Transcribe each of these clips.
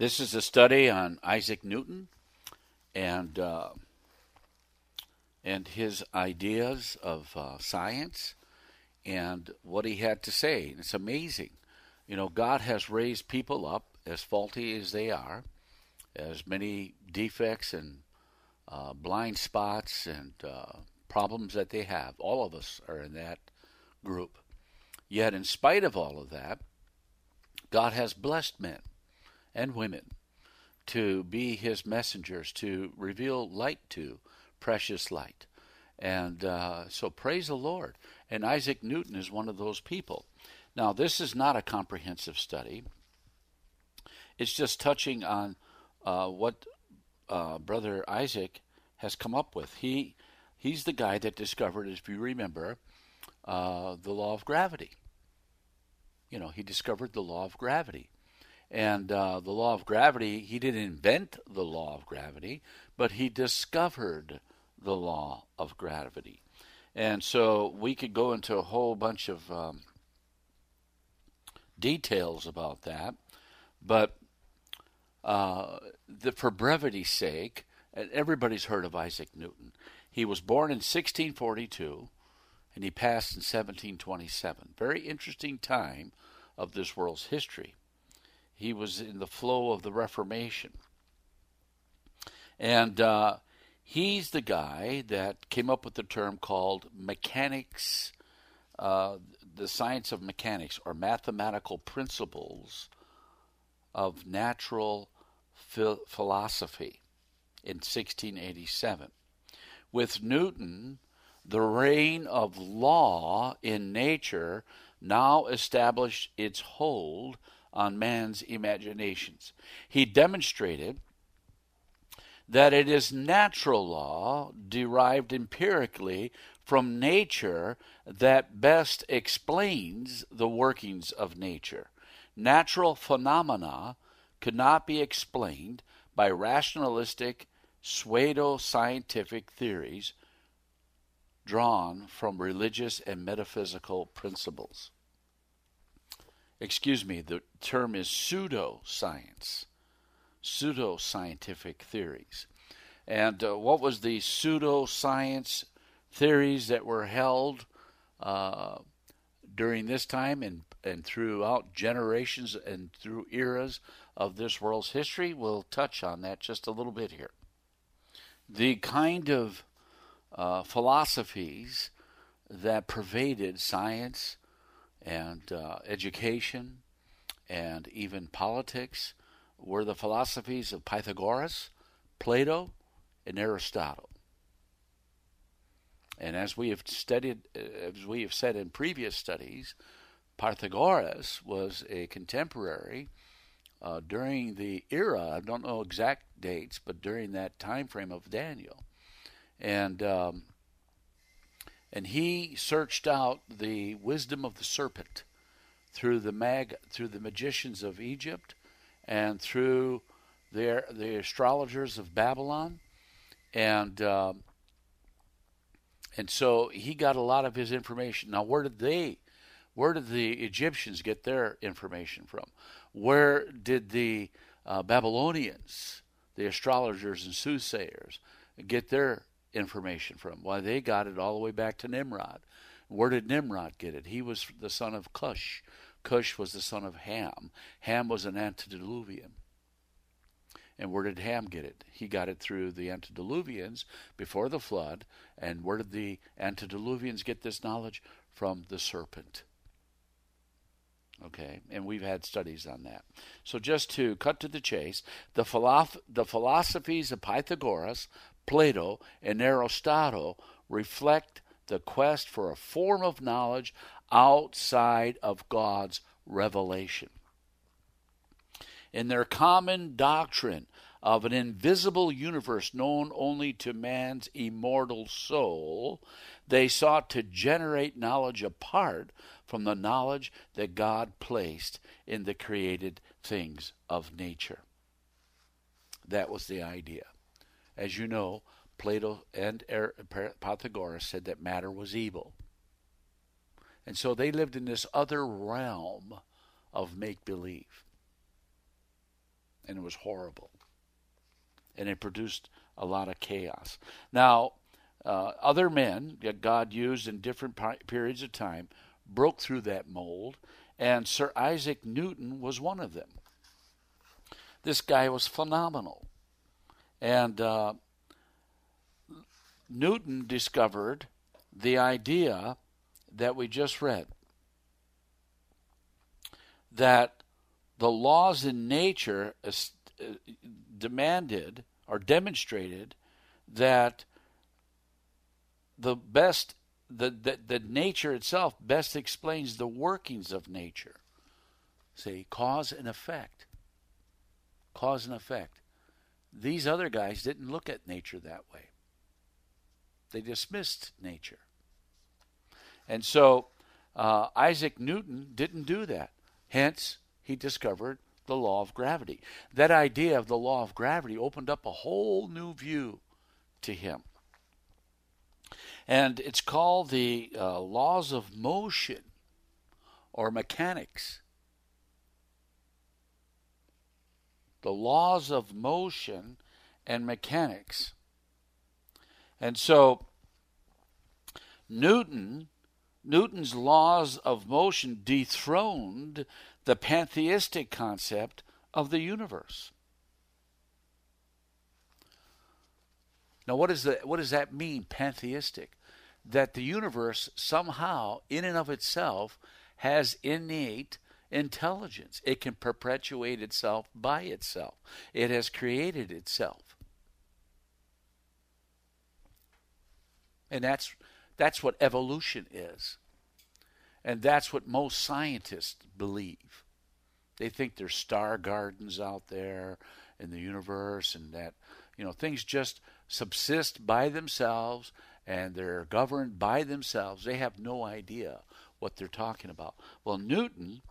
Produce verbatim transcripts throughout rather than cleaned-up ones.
This is a study on Isaac Newton and uh, and his ideas of uh, science and what he had to say. It's amazing. You know, God has raised people up, as faulty as they are, as many defects and uh, blind spots and uh, problems that they have. All of us are in that group. Yet, in spite of all of that, God has blessed men and women to be his messengers, to reveal light to, precious light. And uh, so praise the Lord. And Isaac Newton is one of those people. Now, this is not a comprehensive study. It's just touching on uh, what uh, Brother Isaac has come up with. He He's the guy that discovered, if you remember, uh, the law of gravity. You know, he discovered the law of gravity. And uh, the law of gravity, he didn't invent the law of gravity, but he discovered the law of gravity. And so we could go into a whole bunch of um, details about that, but uh, the, for brevity's sake, and everybody's heard of Isaac Newton. He was born in sixteen forty-two, and he passed in seventeen twenty-seven. Very interesting time of this world's history. He was in the flow of the Reformation. And uh, he's the guy that came up with the term called mechanics, uh, the science of mechanics, or mathematical principles of natural ph- philosophy in sixteen eighty-seven. With Newton, the reign of law in nature now established its hold on man's imaginations. He demonstrated that it is natural law derived empirically from nature that best explains the workings of nature. Natural phenomena could not be explained by rationalistic, pseudo-scientific theories drawn from religious and metaphysical principles. Excuse me, the term is pseudoscience, pseudo-scientific theories. And uh, what was the pseudoscience theories that were held uh, during this time and, and throughout generations and through eras of this world's history? We'll touch on that just a little bit here. The kind of uh, philosophies that pervaded science and uh, education and even politics were the philosophies of Pythagoras, Plato, and Aristotle. And as we have studied, as we have said in previous studies, Pythagoras was a contemporary uh, during the era, I don't know exact dates, but during that time frame of Daniel. And um, and he searched out the wisdom of the serpent through the mag through the magicians of Egypt and through their the astrologers of Babylon, and um, and so he got a lot of his information. Now, where did they, where did the Egyptians get their information from? Where did the uh, Babylonians, the astrologers and soothsayers, get their information from? Why, they got it all the way back to Nimrod. Where did Nimrod get it? He was the son of Cush. Cush was the son of Ham. Ham was an antediluvian. And where did Ham get it? He got it through the antediluvians before the flood. And where did the antediluvians get this knowledge? From the serpent. Okay, and we've had studies on that. So just to cut to the chase, the, philosoph- the philosophies of Pythagoras, Plato, and Aristotle reflect the quest for a form of knowledge outside of God's revelation. In their common doctrine of an invisible universe known only to man's immortal soul, they sought to generate knowledge apart from the knowledge that God placed in the created things of nature. That was the idea. As you know, Plato and Pythagoras said that matter was evil. And so they lived in this other realm of make-believe. and it was horrible. And it produced a lot of chaos. Now, uh, other men that God used in different periods of time broke through that mold, and Sir Isaac Newton was one of them. This guy was phenomenal. And uh, Newton discovered the idea that we just read, that the laws in nature demanded or demonstrated that the best, the, the, the nature itself best explains the workings of nature. See, cause and effect. Cause and effect. These other guys didn't look at nature that way. They dismissed nature. And so uh, Isaac Newton didn't do that. Hence, he discovered the law of gravity. That idea of the law of gravity opened up a whole new view to him. And it's called the uh, laws of motion or mechanics. The laws of motion and mechanics. And so Newton, Newton's laws of motion dethroned the pantheistic concept of the universe. Now, what is the, what does that mean, pantheistic? That the universe somehow, in and of itself, has innate intelligence. It can perpetuate itself by itself. It has created itself. And that's that's what evolution is. And that's what most scientists believe. They think there's star gardens out there in the universe, and that, you know, things just subsist by themselves and they're governed by themselves. They have no idea what they're talking about. Well, Newton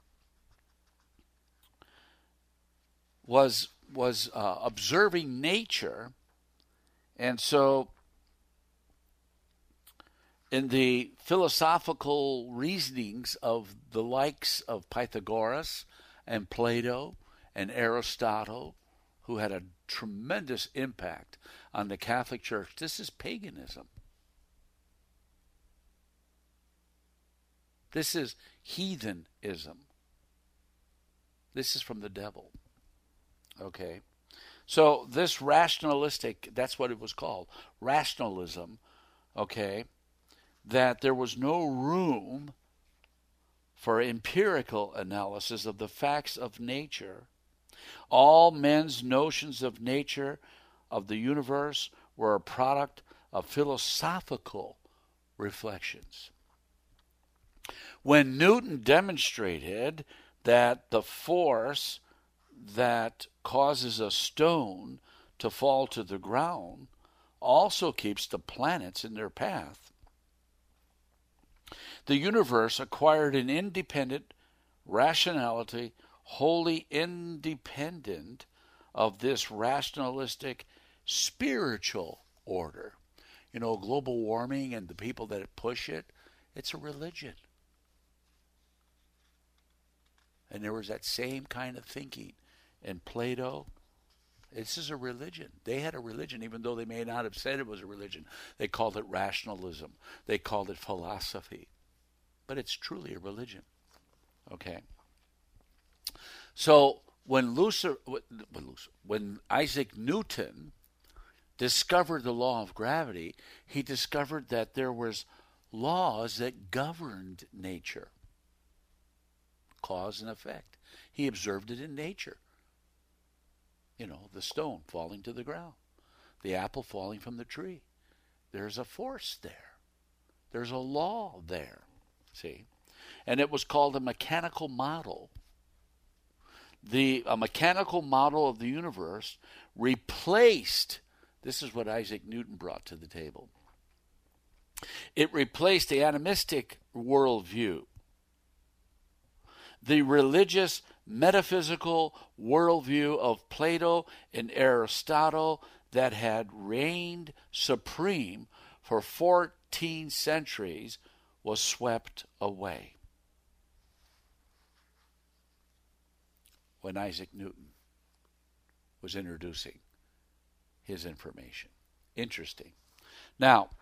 was was uh, observing nature, and so in the philosophical reasonings of the likes of Pythagoras and Plato and Aristotle, who had a tremendous impact on the Catholic Church, this is paganism. This is heathenism. This is from the devil. Okay? So this rationalistic, that's what it was called, rationalism, okay, that there was no room for empirical analysis of the facts of nature. All men's notions of nature, of the universe, were a product of philosophical reflections. When Newton demonstrated that the force that causes a stone to fall to the ground also keeps the planets in their path, the universe acquired an independent rationality, wholly independent of this rationalistic spiritual order. You know, global warming and the people that push it, it's a religion. And there was that same kind of thinking in Plato. This is a religion. They had a religion, even though they may not have said it was a religion. They called it rationalism. They called it philosophy. But it's truly a religion. Okay? So when Lucifer, when Isaac Newton discovered the law of gravity, he discovered that there was laws that governed nature. Cause and effect. He observed it in nature. You know, the stone falling to the ground, the apple falling from the tree. There's a force there. There's a law there. See? And it was called a mechanical model. The a mechanical model of the universe replaced, this is what Isaac Newton brought to the table. It replaced the atomistic worldview, the religious metaphysical worldview of Plato and Aristotle that had reigned supreme for fourteen centuries was swept away when Isaac Newton was introducing his information. Interesting. Now,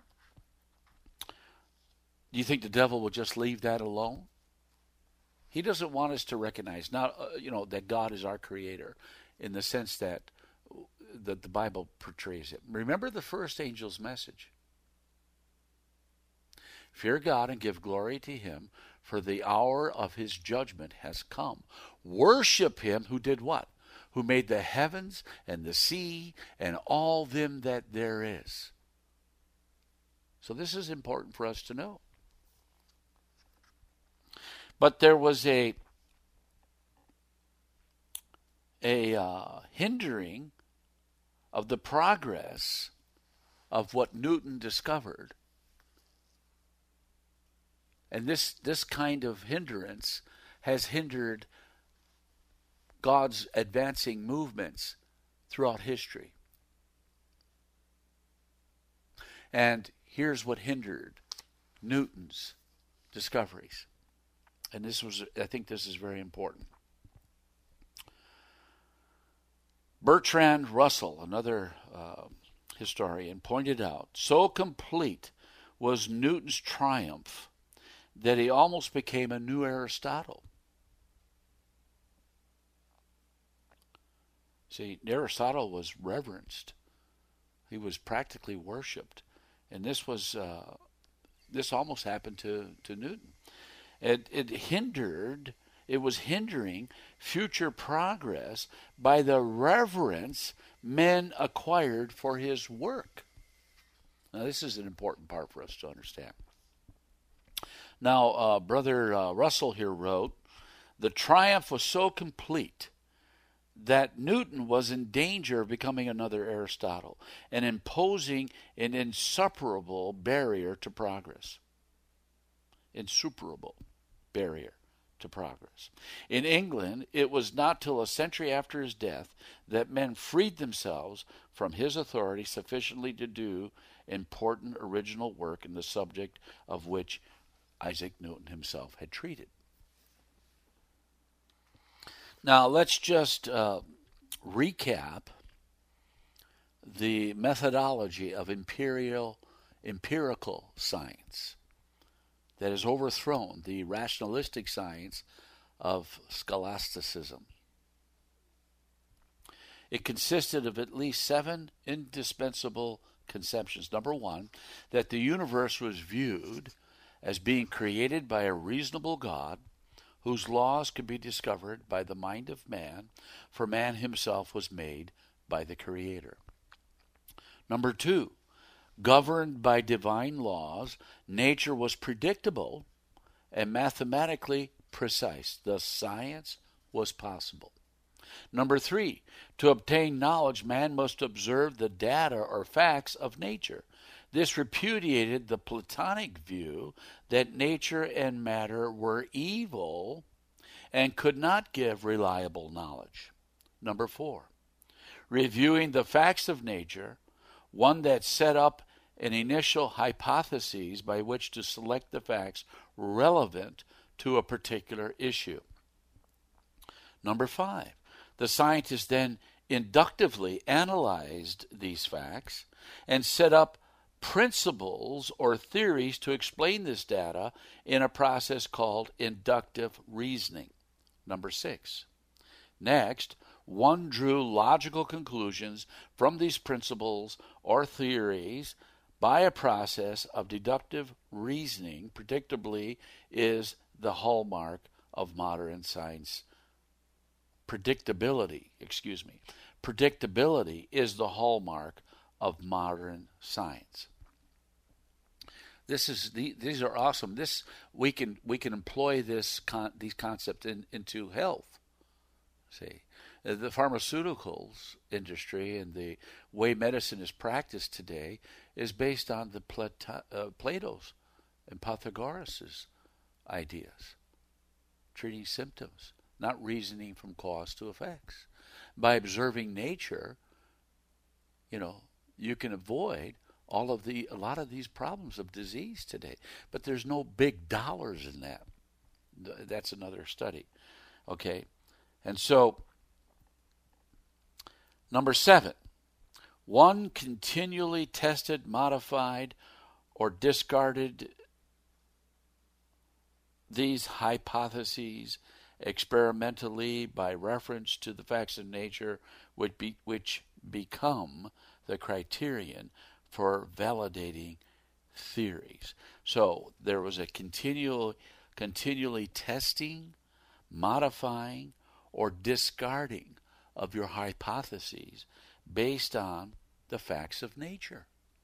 do you think the devil will just leave that alone? He doesn't want us to recognize, not uh, you know, that God is our creator, in the sense that that the Bible portrays it. Remember the first angel's message. Fear God and give glory to him, for the hour of his judgment has come. Worship him who did what? Who made the heavens and the sea and all them that there is. So this is important for us to know. But there was a a uh, hindering of the progress of what Newton discovered. And this, this kind of hindrance has hindered God's advancing movements throughout history. And here's what hindered Newton's discoveries. And this was, I think this is very important. Bertrand Russell, another uh, historian, pointed out, so complete was Newton's triumph that he almost became a new Aristotle. See, Aristotle was reverenced. He was practically worshipped. And this was, uh, this almost happened to, to Newton. It, it hindered, it was hindering future progress by the reverence men acquired for his work. Now, this is an important part for us to understand. Now, uh, Brother uh, Russell here wrote, the triumph was so complete that Newton was in danger of becoming another Aristotle and imposing an insuperable barrier to progress. Insuperable barrier to progress. In England, it was not till a century after his death that men freed themselves from his authority sufficiently to do important original work in the subject of which Isaac Newton himself had treated. Now, let's just uh, recap the methodology of imperial, empirical science that has overthrown the rationalistic science of scholasticism. It consisted of at least seven indispensable conceptions. Number one, that the universe was viewed as being created by a reasonable God whose laws could be discovered by the mind of man, for man himself was made by the Creator. Number two, governed by divine laws, nature was predictable and mathematically precise. Thus, science was possible. Number three, to obtain knowledge, man must observe the data or facts of nature. This repudiated the Platonic view that nature and matter were evil and could not give reliable knowledge. Number four, reviewing the facts of nature, one that set up an initial hypothesis by which to select the facts relevant to a particular issue. Number five, the scientist then inductively analyzed these facts and set up principles or theories to explain this data in a process called inductive reasoning. Number six. Next, one drew logical conclusions from these principles or theories by a process of deductive reasoning. Predictably is the hallmark of modern science. Predictability, excuse me. Predictability is the hallmark of modern science. This is the, these are awesome. This we can we can employ this con, these concepts in, into health. See, the pharmaceuticals industry and the way medicine is practiced today is based on the Plato, uh, Plato's and Pythagoras's ideas, treating symptoms, not reasoning from cause to effects. By observing nature, you know, you can avoid all of the a lot of these problems of disease today. But there's no big dollars in that. That's another study. Okay? And so Number seven, one continually tested, modified, or discarded these hypotheses experimentally by reference to the facts of nature, which, be, which become the criterion for validating theories. So there was a continual, continually testing, modifying, or discarding of your hypotheses based on the facts of nature.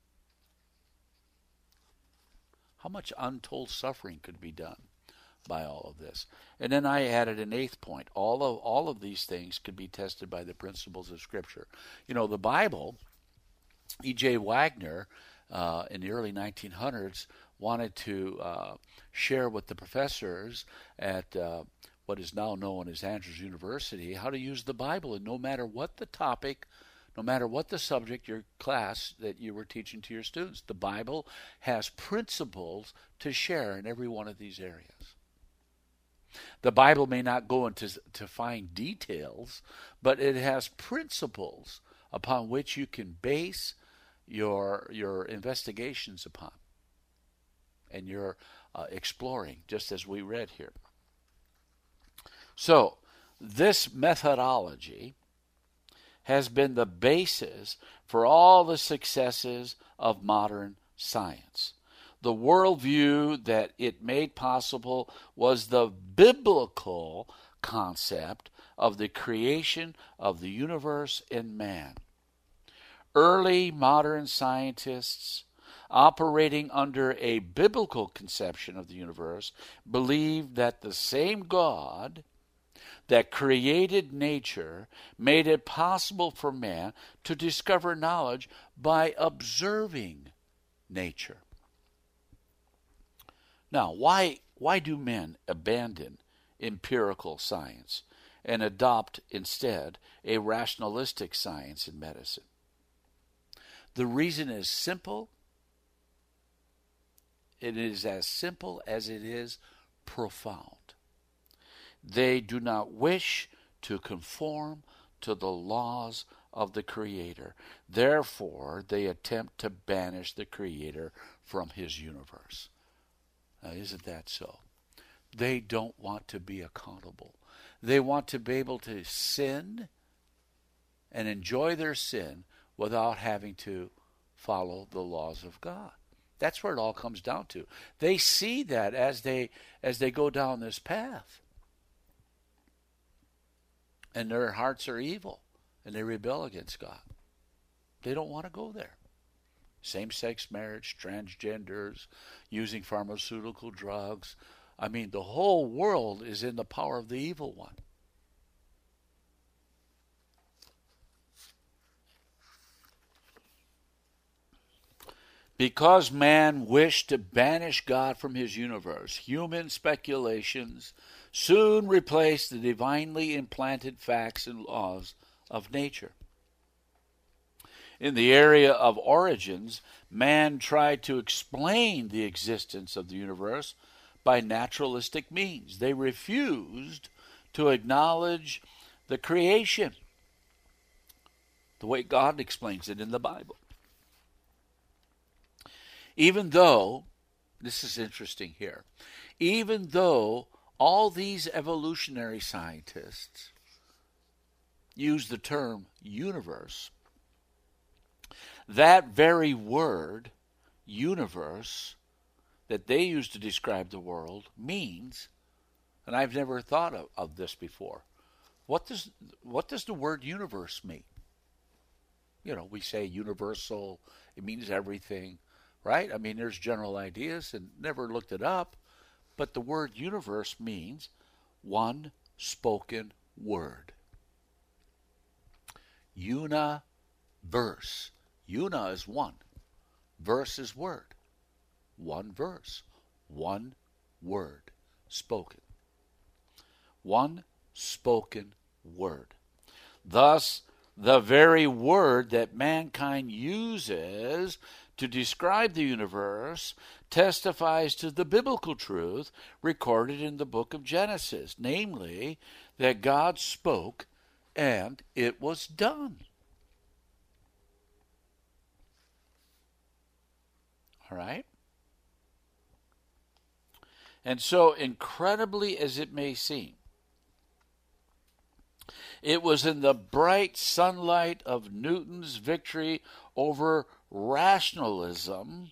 How much untold suffering could be done by all of this? And then I added an eighth point. All of all of these things could be tested by the principles of Scripture. You know, the Bible, E J Wagner, uh, in the early nineteen hundreds, wanted to uh, share with the professors at uh, what is now known as Andrews University how to use the Bible, and no matter what the topic, no matter what the subject, your class that you were teaching to your students, the Bible has principles to share in every one of these areas. The Bible may not go into to fine details, but it has principles upon which you can base your your investigations upon, and your uh, exploring, just as we read here. So, this methodology has been the basis for all the successes of modern science. The worldview that it made possible was the biblical concept of the creation of the universe and man. Early modern scientists, operating under a biblical conception of the universe, believed that the same God that created nature made it possible for man to discover knowledge by observing nature. Now, why why do men abandon empirical science and adopt instead a rationalistic science in medicine? The reason is simple. It is as simple as it is profound. They do not wish to conform to the laws of the Creator. Therefore, they attempt to banish the Creator from His universe. Now, isn't that so? They don't want to be accountable. They want to be able to sin and enjoy their sin without having to follow the laws of God. That's where it all comes down to. They see that as they as they go down this path. And their hearts are evil, and they rebel against God. They don't want to go there. Same-sex marriage, transgenders, using pharmaceutical drugs. I mean, the whole world is in the power of the evil one. Because man wished to banish God from his universe, human speculations soon replaced the divinely implanted facts and laws of nature. In the area of origins, man tried to explain the existence of the universe by naturalistic means. They refused to acknowledge the creation, the way God explains it in the Bible. Even though, this is interesting here, even though all these evolutionary scientists use the term universe, that very word, universe, that they use to describe the world means, and I've never thought of, of this before, what does what does the word universe mean? You know, we say universal, it means everything. Right? I mean, there's general ideas, and never looked it up, but the word universe means one spoken word. Universe. Una is one. Verse is word. One verse. One word spoken. One spoken word. Thus, the very word that mankind uses to describe the universe testifies to the biblical truth recorded in the book of Genesis, namely, that God spoke and it was done. All right? And so, incredibly as it may seem, it was in the bright sunlight of Newton's victory over rationalism,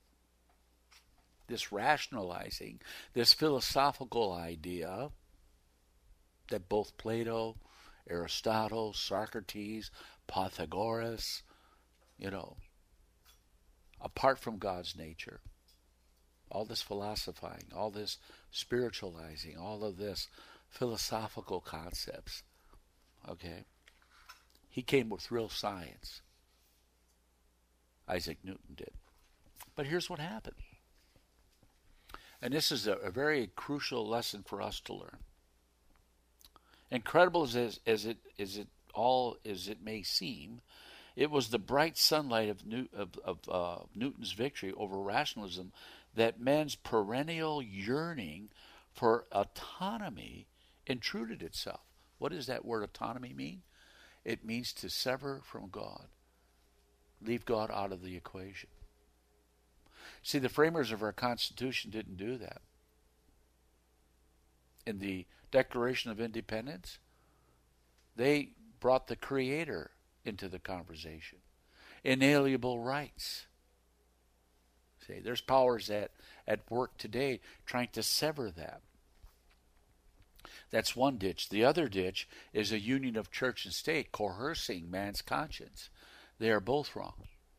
this rationalizing, this philosophical idea that both Plato, Aristotle, Socrates, Pythagoras, you know, apart from God's nature, all this philosophizing, all this spiritualizing, all of this philosophical concepts, okay? He came with real science. Isaac Newton did. But here's what happened. And this is a, a very crucial lesson for us to learn. Incredible as, as it as it all as it may seem, it was the bright sunlight of, New, of, of uh, Newton's victory over rationalism that men's perennial yearning for autonomy intruded itself. What does that word autonomy mean? It means to sever from God, leave God out of the equation. See, the framers of our Constitution didn't do that. In the Declaration of Independence, they brought the Creator into the conversation. Inalienable rights. See, there's powers at, at work today trying to sever that. That's one ditch. The other ditch is a union of church and state coercing man's conscience. They are both wrong.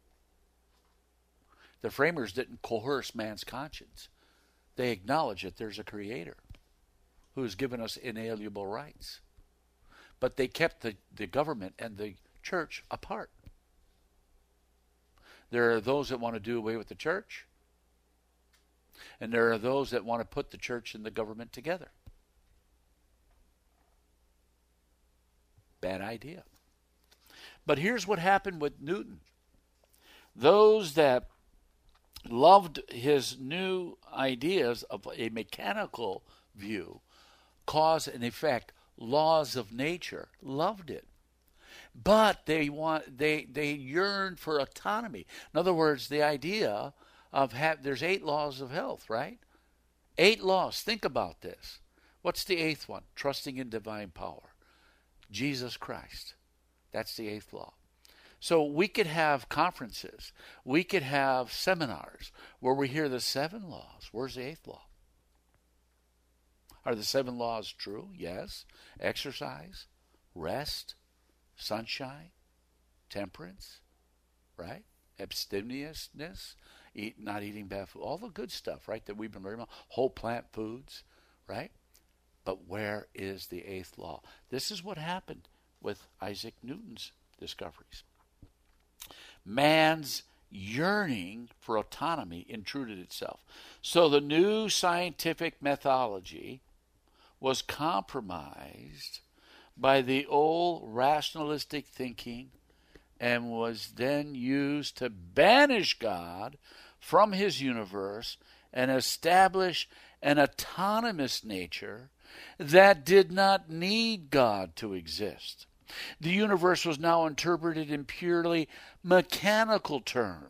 The framers didn't coerce man's conscience. They acknowledge that there's a Creator who has given us inalienable rights. But they kept the, the government and the church apart. There are those that want to do away with the church, and there are those that want to put the church and the government together. Bad idea. But here's what happened with Newton. Those that loved his new ideas of a mechanical view, cause and effect, laws of nature, loved it. But they want they they yearned for autonomy. In other words, the idea of have there's eight laws of health, right? Eight laws. Think about this. What's the eighth one? Trusting in divine power. Jesus Christ. That's the eighth law. So we could have conferences. We could have seminars where we hear the seven laws. Where's the eighth law? Are the seven laws true? Yes. Exercise, rest, sunshine, temperance, right? Abstemiousness, eat, not eating bad food, all the good stuff, right, that we've been learning about. Whole plant foods, right? But where is the eighth law? This is what happened with Isaac Newton's discoveries. Man's yearning for autonomy intruded itself. So the new scientific methodology was compromised by the old rationalistic thinking and was then used to banish God from his universe and establish an autonomous nature that did not need God to exist. The universe was now interpreted in purely mechanical terms.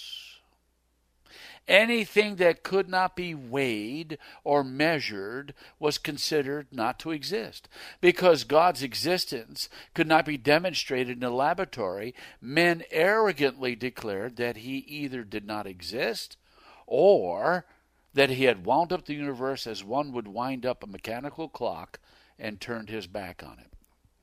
Anything that could not be weighed or measured was considered not to exist. Because God's existence could not be demonstrated in a laboratory, men arrogantly declared that he either did not exist or that he had wound up the universe as one would wind up a mechanical clock and turned his back on it.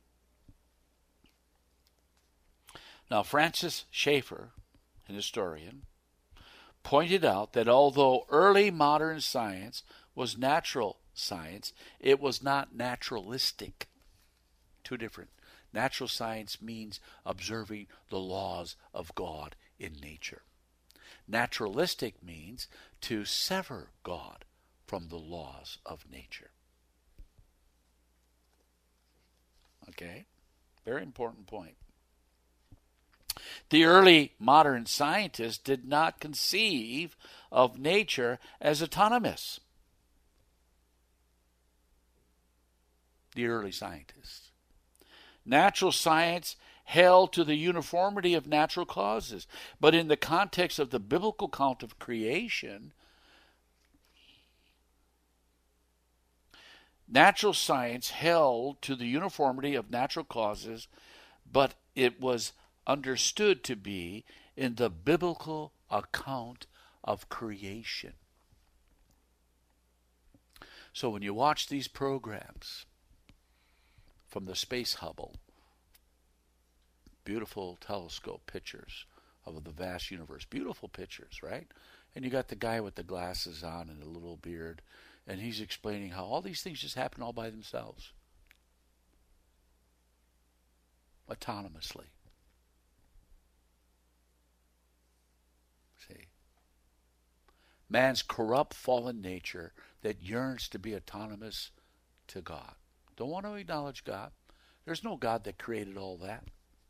Now, Francis Schaeffer, an historian, pointed out that although early modern science was natural science, it was not naturalistic. Two different. Natural science means observing the laws of God in nature. Naturalistic means to sever God from the laws of nature. Okay? Very important point. The early modern scientists did not conceive of nature as autonomous. The early scientists. Natural science held to the uniformity of natural causes. But in the context of the biblical account of creation, natural science held to the uniformity of natural causes, but it was understood to be in the biblical account of creation. So when you watch these programs from the Space Hubble, beautiful telescope pictures of the vast universe, beautiful pictures, right? And you got the guy with the glasses on and a little beard, and he's explaining how all these things just happen all by themselves, autonomously. See? Man's corrupt, fallen nature that yearns to be autonomous to God. Don't want to acknowledge God. There's no God that created all that.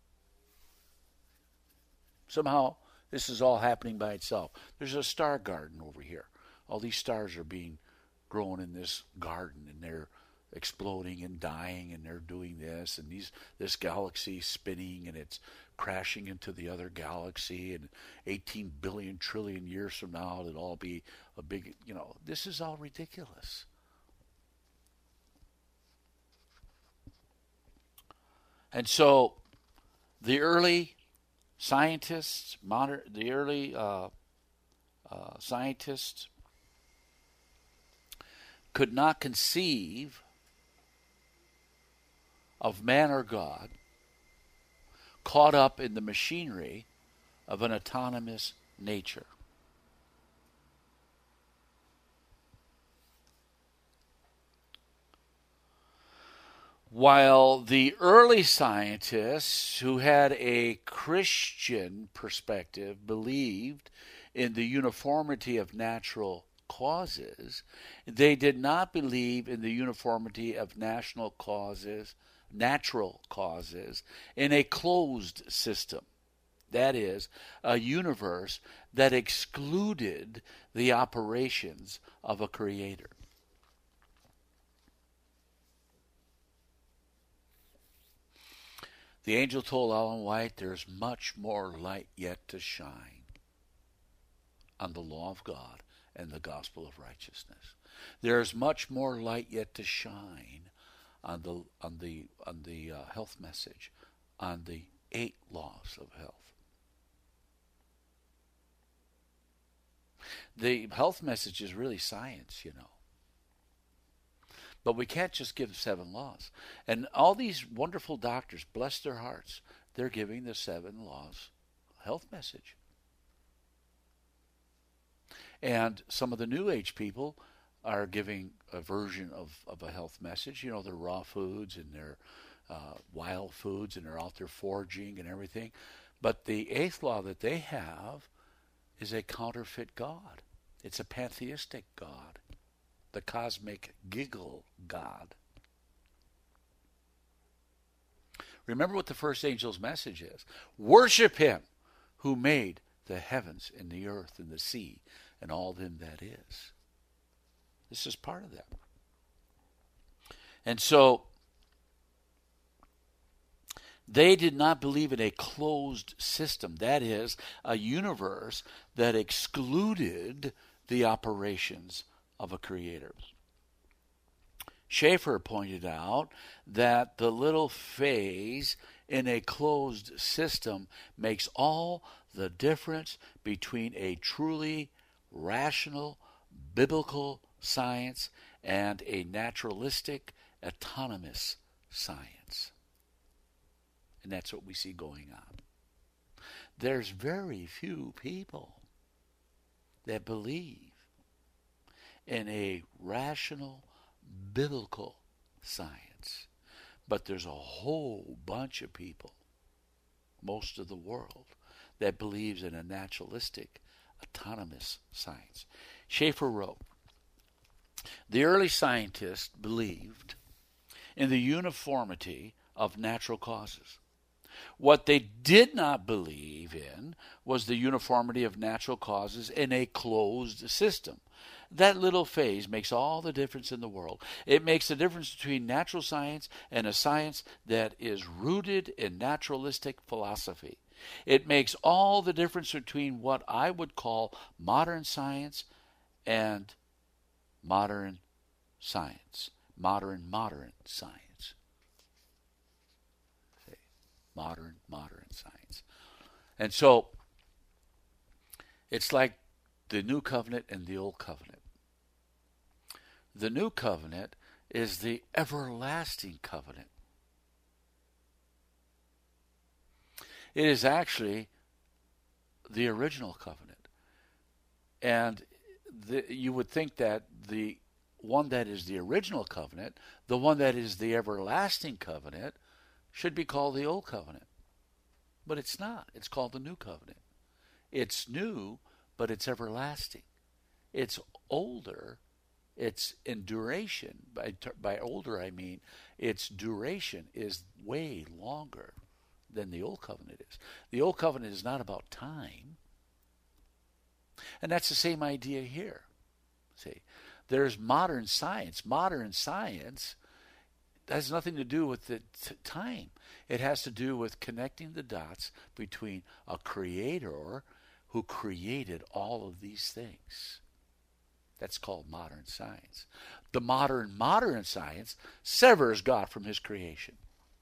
Somehow, this is all happening by itself. There's a star garden over here. All these stars are being grown in this garden, and they're exploding and dying, and they're doing this, and these this galaxy is spinning, and it's crashing into the other galaxy, and eighteen billion trillion years from now it'll all be a big, you know, this is all ridiculous. And so the early scientists, modern, the early uh, uh, scientists could not conceive of man or God caught up in the machinery of an autonomous nature. While the early scientists who had a Christian perspective believed in the uniformity of natural causes, they did not believe in the uniformity of national causes, natural causes in a closed system. That is, a universe that excluded the operations of a creator. The angel told Ellen White, there's much more light yet to shine on the law of God and the gospel of righteousness. There's much more light yet to shine on the on the on the uh, health message, on the eight laws of health. The health message is really science, you know. But we can't just give seven laws. And all these wonderful doctors, bless their hearts, they're giving the seven laws health message. And some of the New Age people are giving a version of, of a health message. You know, they're raw foods and they're uh, wild foods and they're out there foraging and everything. But the eighth law that they have is a counterfeit God. It's a pantheistic God. The cosmic giggle God. Remember what the first angel's message is. Worship him who made the heavens and the earth and the sea and all them that is. This is part of that. And so they did not believe in a closed system. That is, a universe that excluded the operations of a creator. Schaeffer pointed out that the little phase in a closed system makes all the difference between a truly rational, biblical science and a naturalistic, autonomous science. And that's what we see going on. There's very few people that believe in a rational, biblical science. But there's a whole bunch of people, most of the world, that believes in a naturalistic, autonomous science. Schaeffer wrote, the early scientists believed in the uniformity of natural causes. What they did not believe in was the uniformity of natural causes in a closed system. that little phase makes all the difference in the world. It makes the difference between natural science and a science that is rooted in naturalistic philosophy. It makes all the difference between what I would call modern science and modern science. Modern, modern science. See? Modern, modern science. And so, it's like the New Covenant and the Old Covenant. The New Covenant is the everlasting covenant. It is actually the original covenant. And the, you would think that the one that is the original covenant, the one that is the everlasting covenant, should be called the Old Covenant. But it's not. It's called the New Covenant. It's new, but it's everlasting. It's older. It's in duration. By, by older, I mean its duration is way longer than the Old Covenant is. The Old Covenant is not about time. And that's the same idea here. See, there's modern science. Modern science has nothing to do with the t- time. It has to do with connecting the dots between a creator who created all of these things. That's called modern science. The modern, modern science severs God from his creation.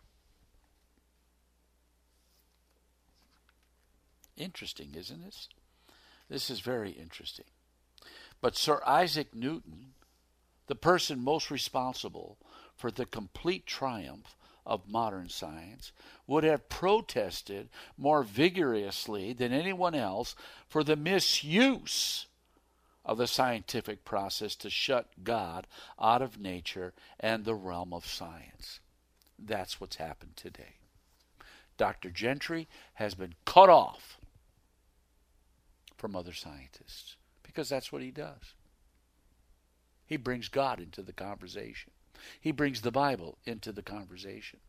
Interesting, isn't it? This is very interesting. But Sir Isaac Newton, the person most responsible for the complete triumph of modern science, would have protested more vigorously than anyone else for the misuse of the scientific process to shut God out of nature and the realm of science. That's what's happened today. Doctor Gentry has been cut off from other scientists because that's what he does. He brings God into the conversation. He brings the Bible into the conversation.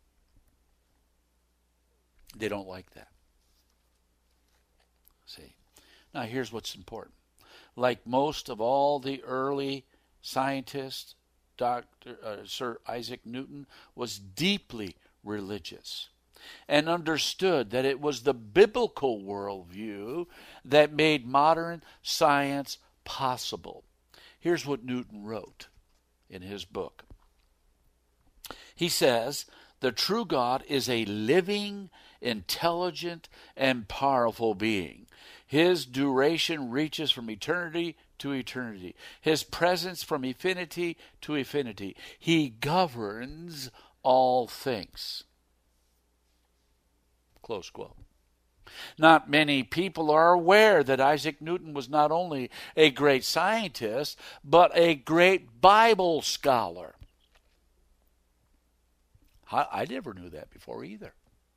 They don't like that. See? Now here's what's important. Like most of all the early scientists, Doctor Uh, Sir Isaac Newton was deeply religious and understood that it was the biblical worldview that made modern science possible. Here's what Newton wrote in his book. He says, "The true God is a living, intelligent, and powerful being. His duration reaches from eternity to eternity. His presence from infinity to infinity. He governs all things." Close quote. Not many people are aware that Isaac Newton was not only a great scientist, but a great Bible scholar. I never knew that before either.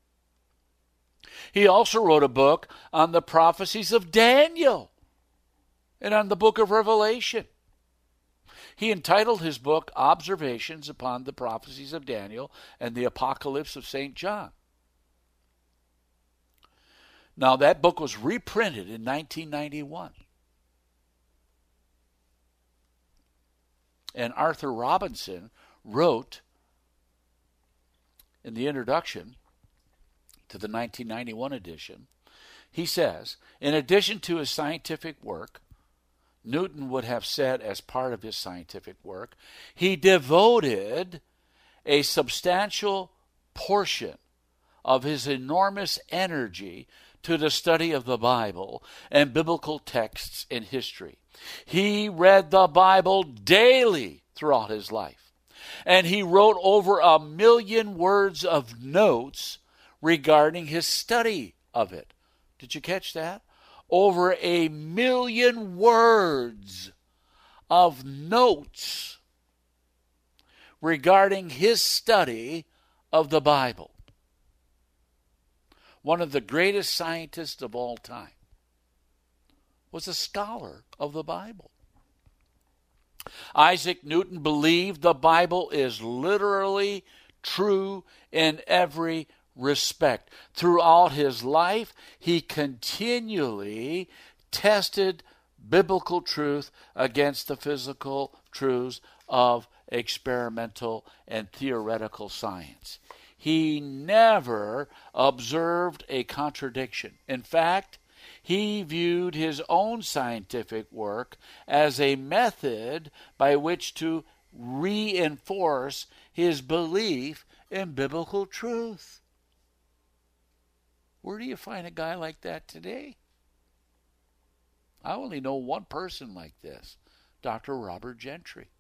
He also wrote a book on the prophecies of Daniel and on the book of Revelation. He entitled his book Observations upon the Prophecies of Daniel and the Apocalypse of Saint John. Now, that book was reprinted in nineteen ninety-one. And Arthur Robinson wrote in the introduction to the nineteen ninety-one edition, he says, in addition to his scientific work, Newton would have said as part of his scientific work, he devoted a substantial portion of his enormous energy to the study of the Bible and biblical texts in history. He read the Bible daily throughout his life, and he wrote over a million words of notes regarding his study of it. Did you catch that? Over a million words of notes regarding his study of the Bible. One of the greatest scientists of all time was a scholar of the Bible. Isaac Newton believed the Bible is literally true in every respect. Throughout his life, he continually tested biblical truth against the physical truths of experimental and theoretical science. He never observed a contradiction. In fact, he viewed his own scientific work as a method by which to reinforce his belief in biblical truth. Where do you find a guy like that today? I only know one person like this, Doctor Robert Gentry.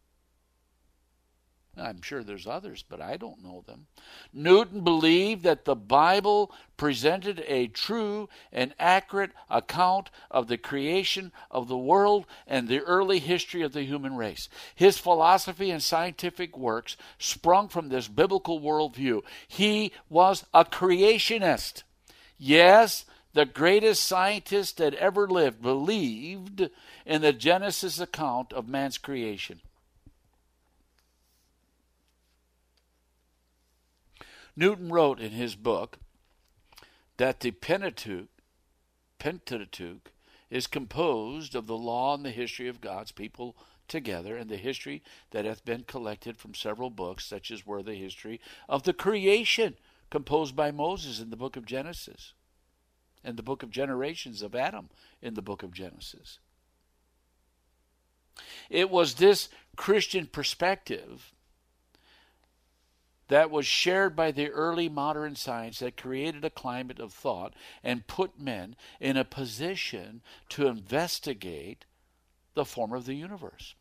I'm sure there's others, but I don't know them. Newton believed that the Bible presented a true and accurate account of the creation of the world and the early history of the human race. His philosophy and scientific works sprung from this biblical worldview. He was a creationist. Yes, the greatest scientist that ever lived believed in the Genesis account of man's creation. Newton wrote in his book that the Pentateuch, Pentateuch is composed of the law and the history of God's people together, and the history that hath been collected from several books, such as were the history of the creation composed by Moses in the book of Genesis, and the book of generations of Adam in the book of Genesis. It was this Christian perspective that was shared by the early modern science that created a climate of thought and put men in a position to investigate the form of the universe.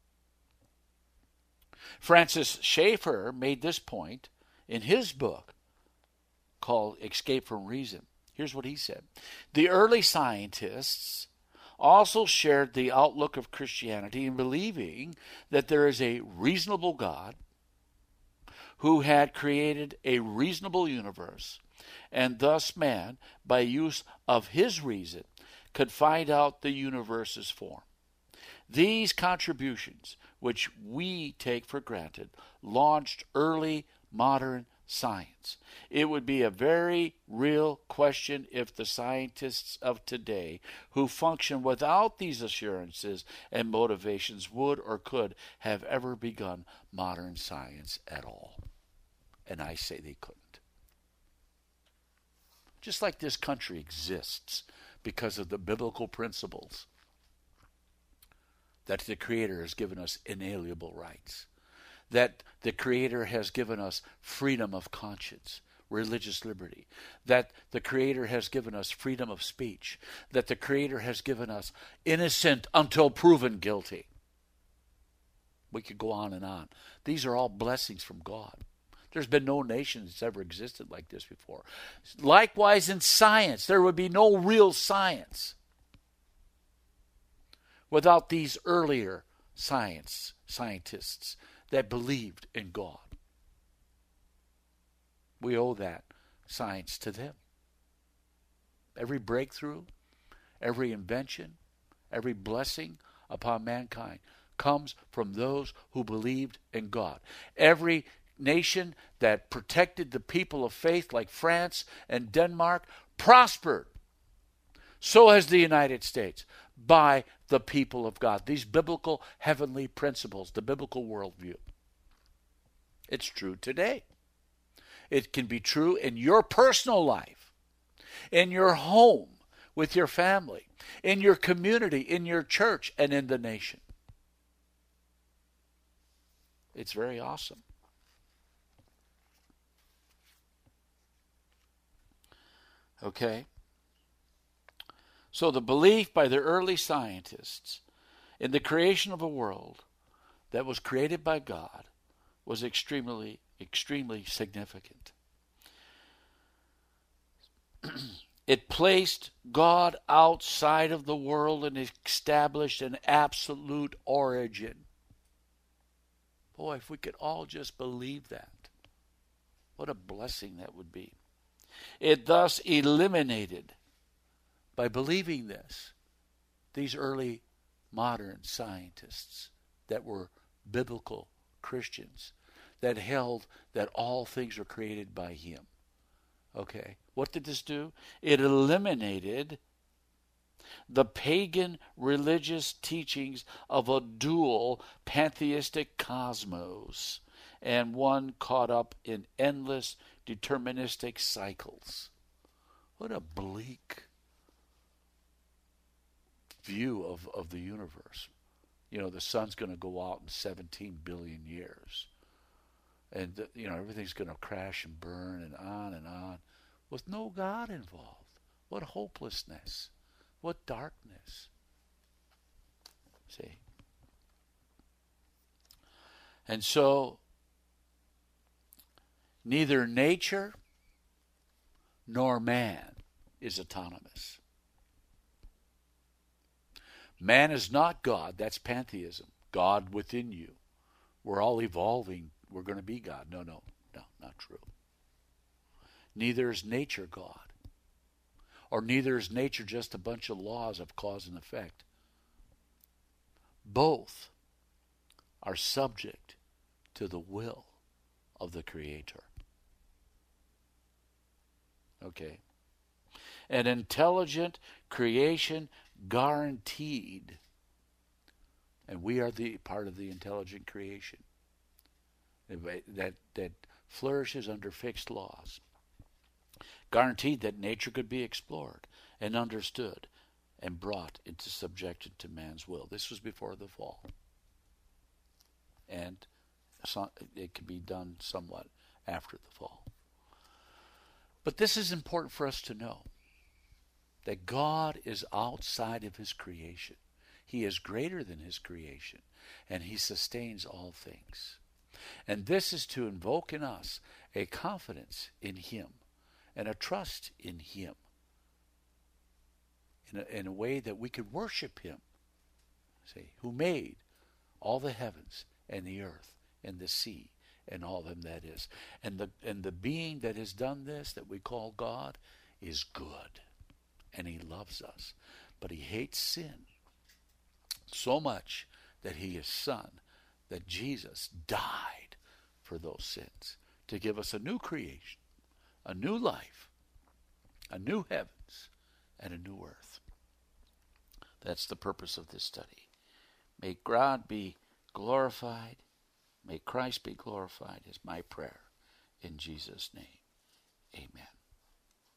Francis Schaeffer made this point in his book called Escape from Reason. Here's what he said. The early scientists also shared the outlook of Christianity in believing that there is a reasonable God who had created a reasonable universe, and thus man, by use of his reason, could find out the universe's form. These contributions, which we take for granted, launched early modern science. It would be a very real question if the scientists of today, who function without these assurances and motivations, would or could have ever begun modern science at all. And I say they couldn't. Just like this country exists because of the biblical principles that the Creator has given us inalienable rights, that the Creator has given us freedom of conscience, religious liberty, that the Creator has given us freedom of speech, that the Creator has given us innocent until proven guilty. We could go on and on. These are all blessings from God. There's been no nation that's ever existed like this before. Likewise in science, there would be no real science without these earlier science scientists that believed in God. We owe that science to them. Every breakthrough, every invention, every blessing upon mankind comes from those who believed in God. Every nation that protected the people of faith, like France and Denmark, prospered. So has the United States, by the people of God. These biblical heavenly principles, the biblical worldview. It's true today. It can be true in your personal life, in your home, with your family, in your community, in your church, and in the nation. It's very awesome. Okay? So the belief by the early scientists in the creation of a world that was created by God was extremely, extremely significant. It placed God outside of the world and established an absolute origin. Boy, if we could all just believe that, what a blessing that would be. It thus eliminated, by believing this, these early modern scientists that were biblical Christians, that held that all things were created by Him. Okay, what did this do? It eliminated the pagan religious teachings of a dual pantheistic cosmos and one caught up in endless deterministic cycles. What a bleak view of, of the universe. You know, the sun's going to go out in seventeen billion years. And, you know, everything's going to crash and burn and on and on with no God involved. What hopelessness. What darkness. See? And so, neither nature nor man is autonomous. Man is not God. That's pantheism. God within you. We're all evolving. We're going to be God. No, no, no, not true. Neither is nature God. Or neither is nature just a bunch of laws of cause and effect. Both are subject to the will of the Creator. Okay. An intelligent creation guaranteed, and we are the part of the intelligent creation that that flourishes under fixed laws, guaranteed that nature could be explored and understood and brought into subjection to man's will. This was before the fall, and it could be done somewhat after the fall. But this is important for us to know, that God is outside of his creation. He is greater than his creation, and he sustains all things. And this is to invoke in us a confidence in him and a trust in him in a, in a way that we could worship him, see, who made all the heavens and the earth and the sea and all them that is. And the and the being that has done this, that we call God, is good. And he loves us. But he hates sin so much that he is son, that Jesus died for those sins to give us a new creation, a new life, a new heavens, and a new earth. That's the purpose of this study. May God be glorified. May Christ be glorified is my prayer. In Jesus' name, amen.